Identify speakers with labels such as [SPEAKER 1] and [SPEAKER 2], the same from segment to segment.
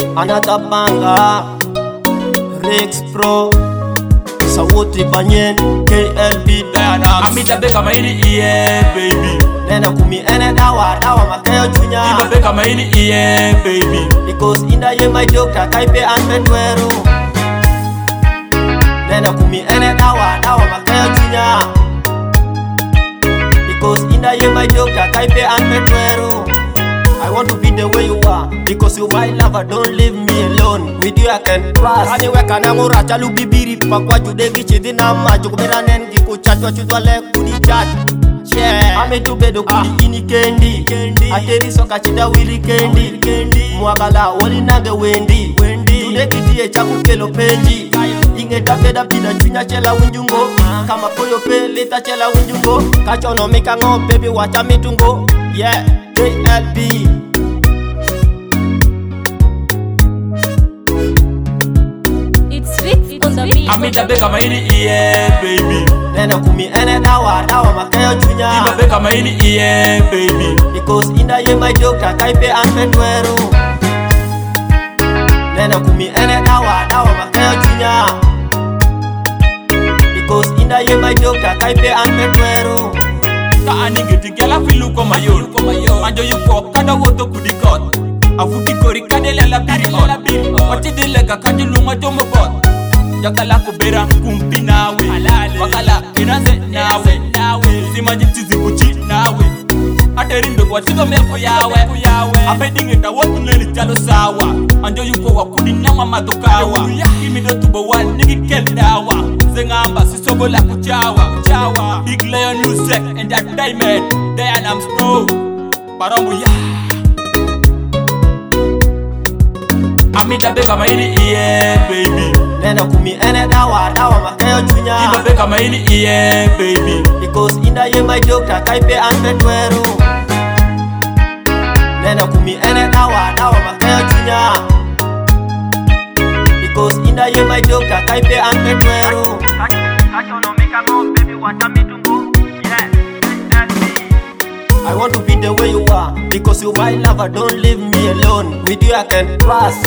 [SPEAKER 1] Another banger, Rex Pro, Sawoti Banyen, KLB Diana.
[SPEAKER 2] Amita beka maini iye baby.
[SPEAKER 1] Nena kumi ene dawa makayo chunya.
[SPEAKER 2] Ima beka maini iye baby.
[SPEAKER 1] Because inda ye my doctor kaipe anpetwero. Nena kumi ene dawa makayo chunya. Because inda ye my doctor kaipe anpetwero. I want to be the way you are, because you my lover, don't leave me alone. With you I can trust. Anyway kanangura chalu bibiri pakwa judegi chidi na majo kubera nengi kuchachwa chudwa le kuni chat. Yeah, ame tubedo kudi ini kendi. Ateri soka chida wili kendi. Mwagala wali nage wendi. Tudeki tiye chaku kelo penji. Inge tapeda pida chunya chela winjungo. Kama koyo pe lita chela winjungo. Kachono mika ngo baby wacha mitungo. Yeah, KLB.
[SPEAKER 3] It's Rick on the beat.
[SPEAKER 2] Amita beka maini iye baby.
[SPEAKER 1] Nena kumi ene dawa makayo chunya.
[SPEAKER 2] Ima beka maini iye baby.
[SPEAKER 1] Because inda ye my doctor kaipe anpetwero. Nena kumi ene dawa makayo chunya. Because inda ye my doctor kaipe anpetwero.
[SPEAKER 2] Ka aninge tigela filu koma yor. Anjo yuko kada woto kudikot. Afuti kori kadele la biri on. Wati dilega kadilunga jomo bot. Yakala kubera kumpi nawe. Wakala inaze nawe. Simaji tizi kuchi nawe. Aterindo kwa tizo meko yawe. Apedinge ta wotu neli jalo sawa. Anjo yuko wakudi nama matokawa. Kimi do tubo wan nigi keldawa. Zengamba sisogo la kuchawa. Big Lion Music Entertainment. Diana Pro Barambu ya Amita beka maini iye baby.
[SPEAKER 1] Nena kumi ene dawa makayo chunya.
[SPEAKER 2] Ima beka maini iye baby.
[SPEAKER 1] Because inda ye my doctor kaipe anpetwero. Nena kumi ene dawa makayo chunya. Because inda ye my doctor kaipe anpetwero. Kachono mika ngo baby wacha mitungo. Yeah, I want to be the way you are, because you my lover, don't leave me alone. With you I can trust.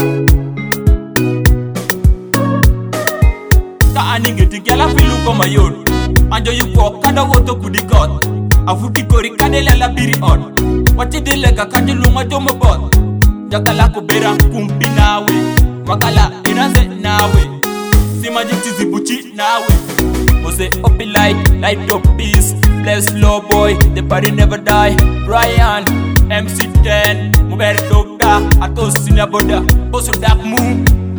[SPEAKER 2] Ka aninge tigela filu koma yor. Anjo yuko kada woto kudikot. Afuti kori kadele la biri on. Wati dilega kadilunga jomo bot. Yakala kubera kumpi nawe. Wakala inaze nawe. Simaji tizi buchi nawe. Mose opi light up peace. Bless low boy, the party never die. Brian, MC10, Mubere Doctor, Atos Sinaboda, Boso Dark Moon.